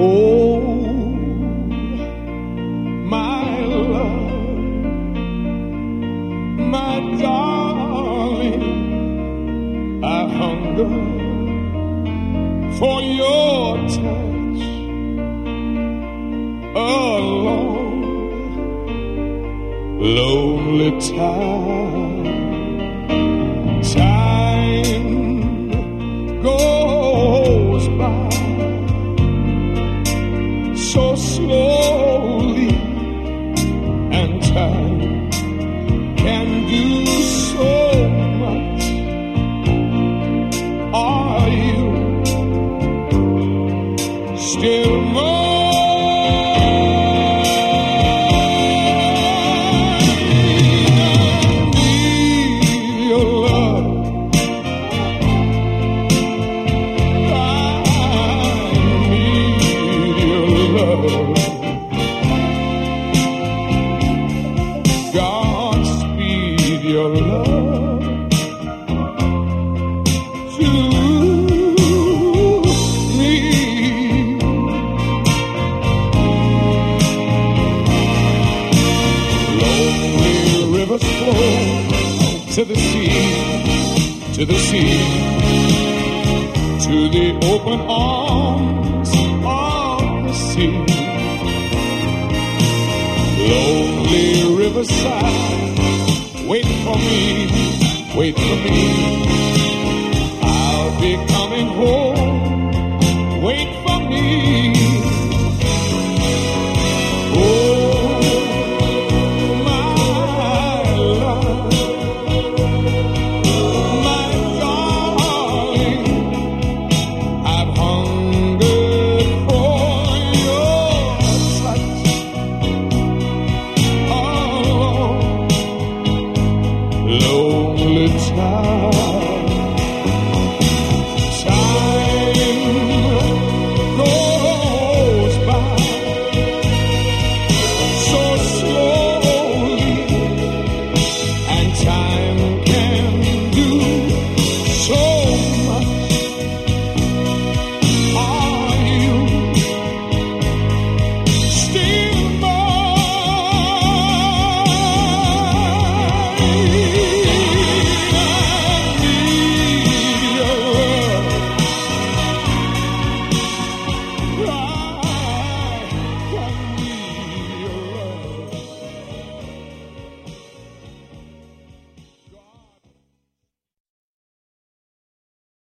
Oh, my love, my darling, I hunger for your touch alone. Lonely time goes by so slowly, and time can do so much. Are you still mine? Godspeed your love to me. Lonely rivers flow to the sea, to the sea, to the open arms of the sea. Lonely riverside, wait for me,